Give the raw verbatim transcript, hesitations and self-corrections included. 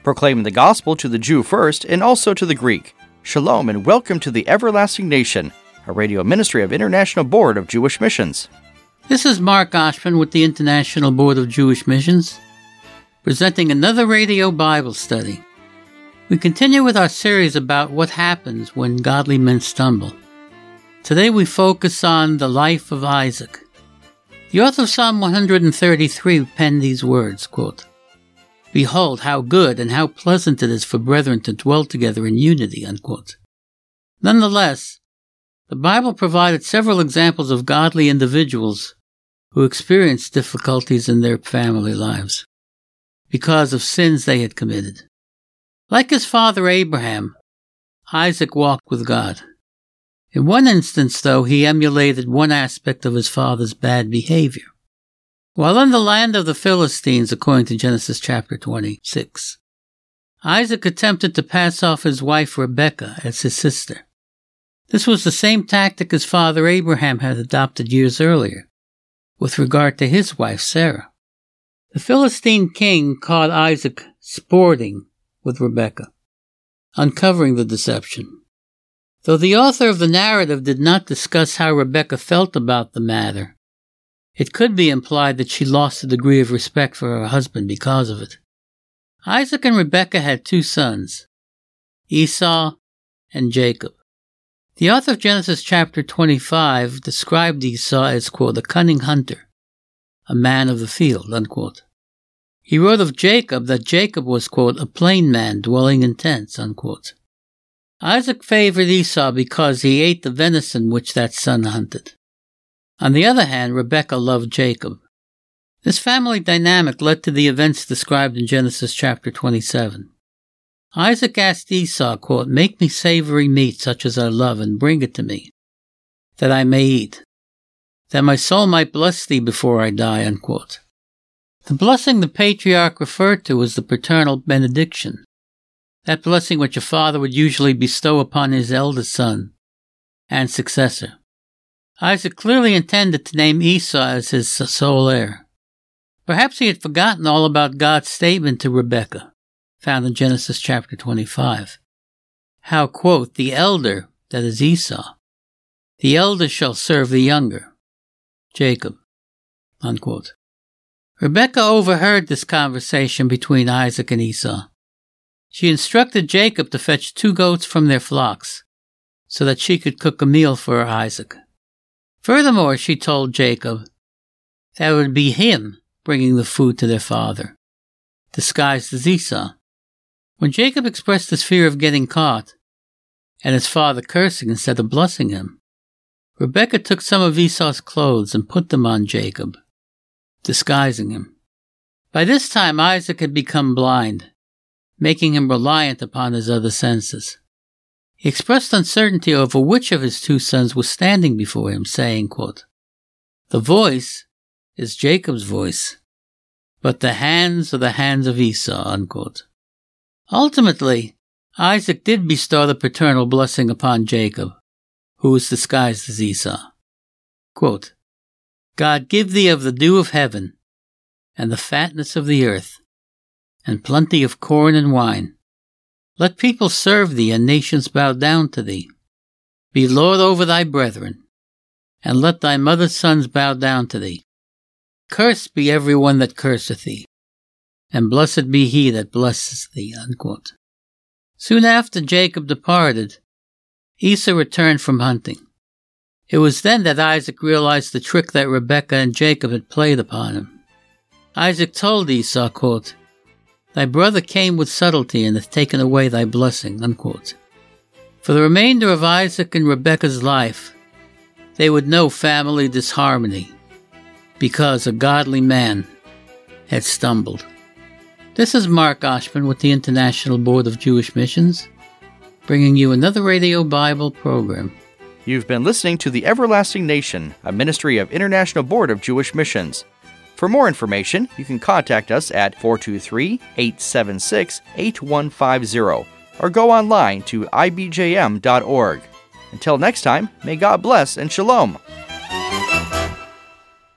proclaiming the gospel to the Jew first and also to the Greek. Shalom and welcome to the Everlasting Nation, a radio ministry of International Board of Jewish Missions. This is Mark Oshman with the International Board of Jewish Missions, presenting another radio Bible study. We continue with our series about what happens when godly men stumble. Today we focus on the life of Isaac. The author of Psalm one thirty-three penned these words, quote, "Behold, how good and how pleasant it is for brethren to dwell together in unity," unquote. Nonetheless, the Bible provided several examples of godly individuals who experienced difficulties in their family lives because of sins they had committed. Like his father Abraham, Isaac walked with God. In one instance, though, he emulated one aspect of his father's bad behavior. While in the land of the Philistines, according to Genesis chapter twenty-six, Isaac attempted to pass off his wife Rebekah as his sister. This was the same tactic his father Abraham had adopted years earlier with regard to his wife Sarah. The Philistine king caught Isaac sporting with Rebekah, uncovering the deception. Though the author of the narrative did not discuss how Rebekah felt about the matter, it could be implied that she lost a degree of respect for her husband because of it. Isaac and Rebekah had two sons, Esau and Jacob. The author of Genesis chapter twenty-five described Esau as, quote, "a cunning hunter, a man of the field," unquote. He wrote of Jacob that Jacob was, quote, "a plain man dwelling in tents," unquote. Isaac favored Esau because he ate the venison which that son hunted. On the other hand, Rebekah loved Jacob. This family dynamic led to the events described in Genesis chapter twenty-seven. Isaac asked Esau, quote, "Make me savory meat such as I love and bring it to me, that I may eat, that my soul might bless thee before I die," unquote. The blessing the patriarch referred to was the paternal benediction, that blessing which a father would usually bestow upon his eldest son and successor. Isaac clearly intended to name Esau as his sole heir. Perhaps he had forgotten all about God's statement to Rebekah, found in Genesis chapter twenty-five. How, quote, "the elder," that is Esau, "the elder shall serve the younger," Jacob, unquote. Rebekah overheard this conversation between Isaac and Esau. She instructed Jacob to fetch two goats from their flocks, so that she could cook a meal for Isaac. Furthermore, she told Jacob that it would be him bringing the food to their father, disguised as Esau. When Jacob expressed his fear of getting caught, and his father cursing instead of blessing him, Rebekah took some of Esau's clothes and put them on Jacob, disguising him. By this time, Isaac had become blind, making him reliant upon his other senses. He expressed uncertainty over which of his two sons was standing before him, saying, quote, "The voice is Jacob's voice, but the hands are the hands of Esau," unquote. Ultimately, Isaac did bestow the paternal blessing upon Jacob, who was disguised as Esau. Quote, "God give thee of the dew of heaven, and the fatness of the earth, and plenty of corn and wine. Let people serve thee, and nations bow down to thee. Be Lord over thy brethren, and let thy mother's sons bow down to thee. Cursed be every one that curseth thee, and blessed be he that blesseth thee," unquote. Soon after Jacob departed, Esau returned from hunting. It was then that Isaac realized the trick that Rebekah and Jacob had played upon him. Isaac told Esau, quote, "Thy brother came with subtlety and hath taken away thy blessing," unquote. For the remainder of Isaac and Rebekah's life, they would know family disharmony because a godly man had stumbled. This is Mark Oshman with the International Board of Jewish Missions, bringing you another Radio Bible program. You've been listening to The Everlasting Nation, a ministry of International Board of Jewish Missions. For more information, you can contact us at four two three, eight seven six, eight one five zero or go online to I B J M dot org. Until next time, may God bless and shalom.